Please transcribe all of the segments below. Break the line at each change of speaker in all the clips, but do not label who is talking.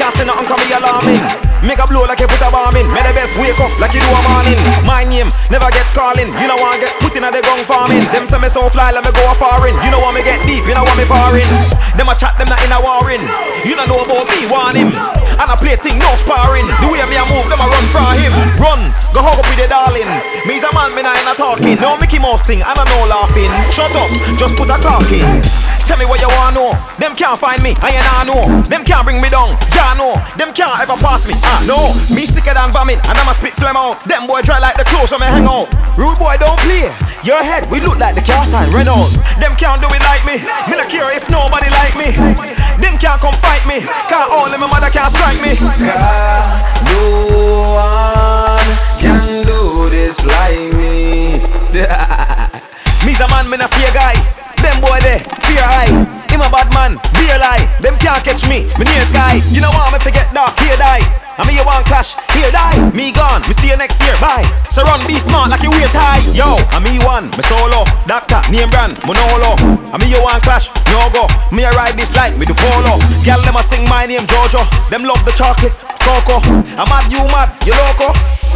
can't say nothing come me alarming. Make a blow like you put a bomb in. May the best wake up like you do a morning. My name never get calling. You know want get put in a the gun farming. Them say me so fly, let me go a foreign. You know want me get deep, you know want me foreign. Them a chat, them not in a warring. You don't know about me, want him. And I play thing, no sparring. The way me a move, them a run from him. Run, go hug up with the darling. Me's a man, me not in a talking. No Mickey Mouse thing, and I no laughing. Shut up, just put a cock in. Tell me what you want know. Them can't find me, I ain't know. Them can't bring me down, ja no. Them can't ever pass me, no. Me sicker than vomit, and I'ma spit phlegm out. Them boy dry like the clothes when me hang out. Rude boy don't play. Your head, we look like the car sign Renault. Them can't do it like me. Me not care if nobody like me. Them can't come fight me. Can't all them, my mother can't strike me.
No one can do this like me.
Me's a man, me not fear guy. Them boy there, fear high. Him a bad man, be a lie. Them can't catch me near sky. You know what, me forget dark, here die. I mean you want clash, here die. Me gone, me see you next year, bye. So run, be smart like you wear tie. Yo, I me one, me solo. Doctor, name brand, monolo. I mean you want clash, no go. Me a ride this light with the polo. Girl, them a sing my name, Jojo. Them love the chocolate, cocoa. I'm mad, you mad, you loco.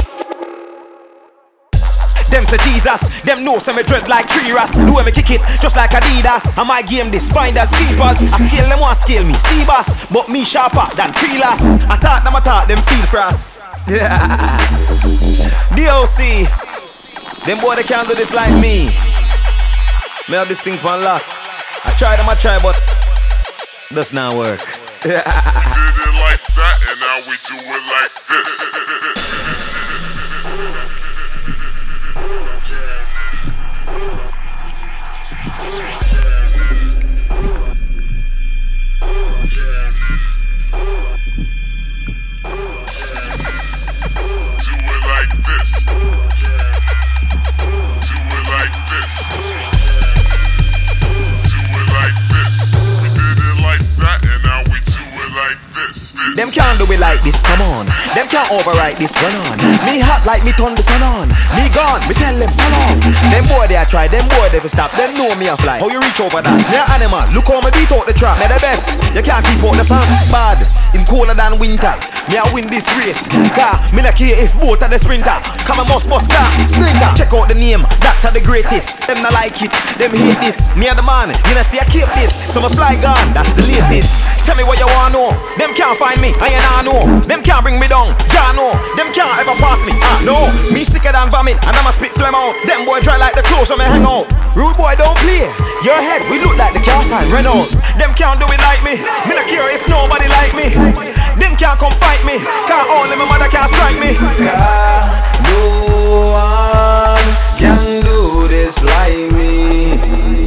Them say Jesus, them know say me dread like tree ras. Do me kick it just like Adidas. I might game this, finders, keepers. I scale them, want scale me, see boss. But me sharper than tree lass. I thought them feel cross. DOC, them boy they can't do this like me. Me have this thing for lock. I try, but does not work.
We did it like that, and now we do it like this.
Them can't do it like this, come on. Them can't overwrite this, run on. Me hot like me turn the sun on. Me gone, me tell them so long. Them boy they a try, them boy they fi stop. Them know me a fly, how you reach over that? Me a animal, look how me beat out the trap. Me the best, you can't keep out the fans. Bad, in colder than winter. Me a win this race, car, me not care if both are the sprinter. Come a must bus class, sprinter. Check out the name, Doctor the greatest. Them not like it, them hate this. Me a the man, you know see I keep this. So me fly gone, that's the latest. Tell me what you want know. Them can't find me, I ain't know. Them can't bring me down, ja no. Them can't ever pass me, no. Me sicker than vomit, and I'ma spit phlegm out. Them boy dry like the clothes when me hang out. Rude boy don't play. Your head, we look like the car sign Renault. Them can't do it like me. Me not care if nobody like me. Them can't come fight me. Can't all them, my mother can't strike me.
No one can do this like me.